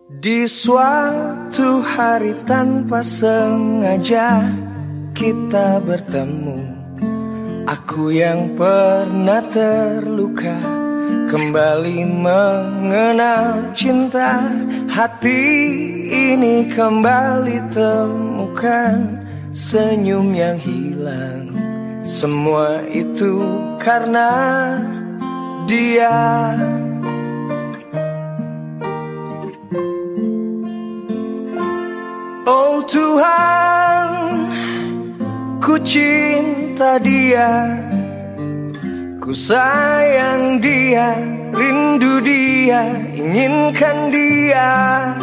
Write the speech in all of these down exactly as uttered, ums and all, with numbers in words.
Di suatu hari tanpa sengaja kita bertemu. Aku yang pernah terluka kembali mengenal cinta. Hati ini kembali temukan senyum yang hilang. Semua itu karena dia. Oh Tuhan, ku cinta dia, ku sayang dia, rindu dia, inginkan dia.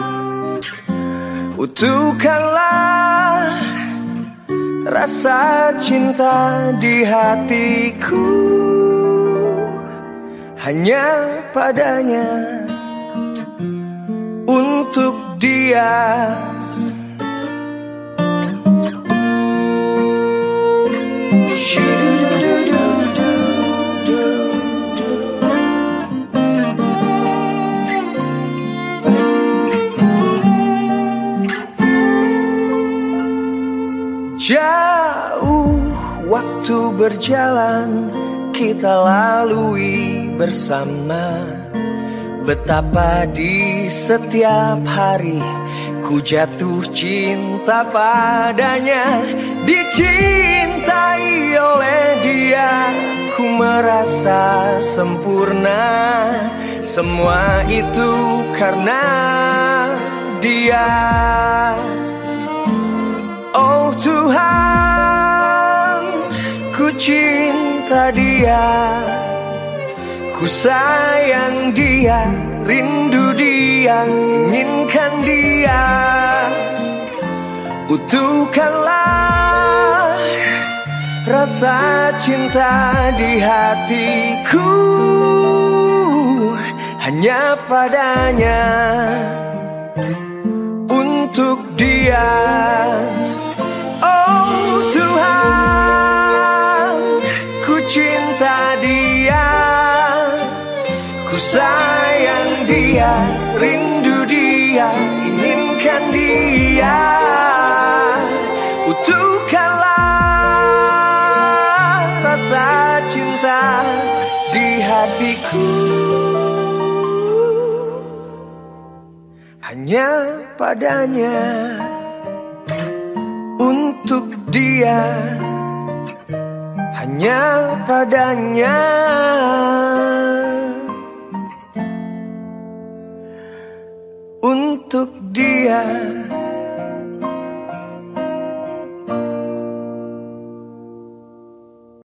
Utuhkanlah rasa cinta di hatiku, hanya padanya, untuk dia. Jauh waktu berjalan kita lalui bersama. Betapa di setiap hari ku jatuh cinta padanya. Dicintai oleh dia ku merasa sempurna. Semua itu karena dia. Oh Tuhan, ku cinta dia, ku sayang dia, rindu dia, inginkan dia. Utuhkanlah rasa cinta di hatiku, hanya padanya, untuk dia. Oh Tuhan, ku cinta dia, ku sayang dia, rindu dia, inginkan dia. Utuhkanlah rasa cinta di hatiku, hanya padanya, untuk dia, hanya padanya, untuk dia.